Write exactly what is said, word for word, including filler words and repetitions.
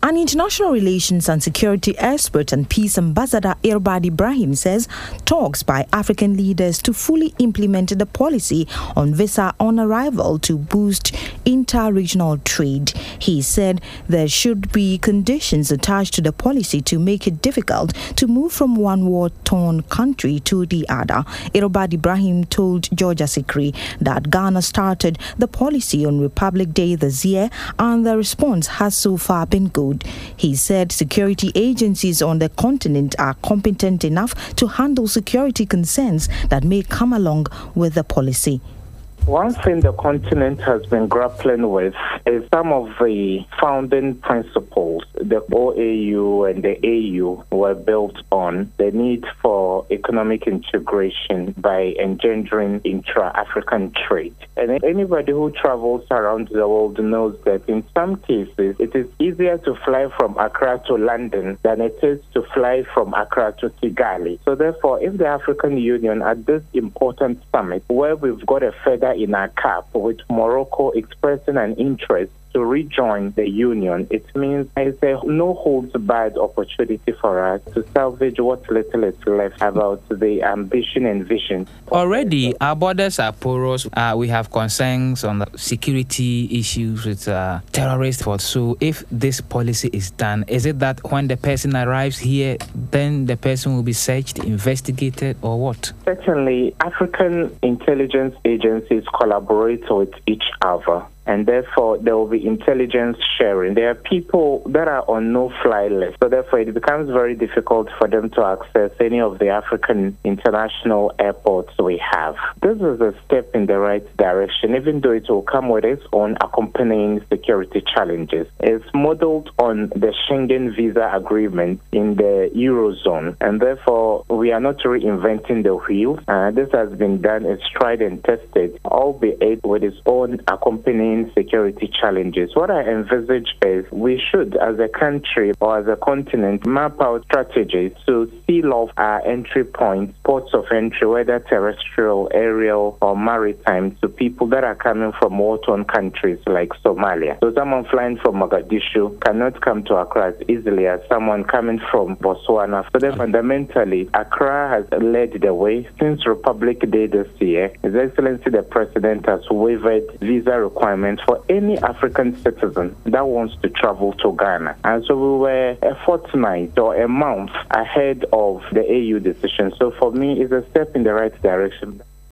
An international relations and security expert and peace ambassador Irbad Ibrahim says talks by African leaders to fully implement the policy on visa on arrival to boost inter-regional trade. He said there should be conditions attached to the policy to make it difficult to move from one war-torn country to the other. Irbad Ibrahim told George Asikri that Ghana started the policy on Republic Day this year and the response has so far been good. He said security agencies on the continent are competent enough to handle security concerns that may come along with the policy. One thing the continent has been grappling with is some of the founding principles the O A U and the A U were built on: the need for economic integration by engendering intra-African trade. And anybody who travels around the world knows that in some cases it is easier to fly from Accra to London than it is to fly from Accra to Kigali. So therefore, if the African Union at this important summit, where we've got a feather in our cap with Morocco expressing an interest to rejoin the union, it means it's a no-holds-barred opportunity for us to salvage what little is left about the ambition and vision. Already, our borders are porous. Uh, we have concerns on the security issues with uh, terrorists. So if this policy is done, is it that when the person arrives here, then the person will be searched, investigated, or what? Certainly, African intelligence agencies collaborate with each other, and therefore there will be intelligence sharing. There are people that are on no-fly list, so therefore it becomes very difficult for them to access any of the African international airports we have. This is a step in the right direction, even though it will come with its own accompanying security challenges. It's modeled on the Schengen visa agreement in the Eurozone, and therefore we are not reinventing the wheel. Uh, this has been done, it's tried and tested, albeit with its own accompanying security challenges. What I envisage is we should, as a country or as a continent, map out strategies to seal off our entry points, ports of entry, whether terrestrial, aerial, or maritime, to people that are coming from war-torn countries like Somalia. So someone flying from Mogadishu cannot come to Accra as easily as someone coming from Botswana. So then fundamentally, Accra has led the way. Since Republic Day this year, His Excellency the President has waived visa requirements for any African citizen that wants to travel to Ghana. And so we were a fortnight or a month ahead of the A U decision. So for me, it's a step in the right direction.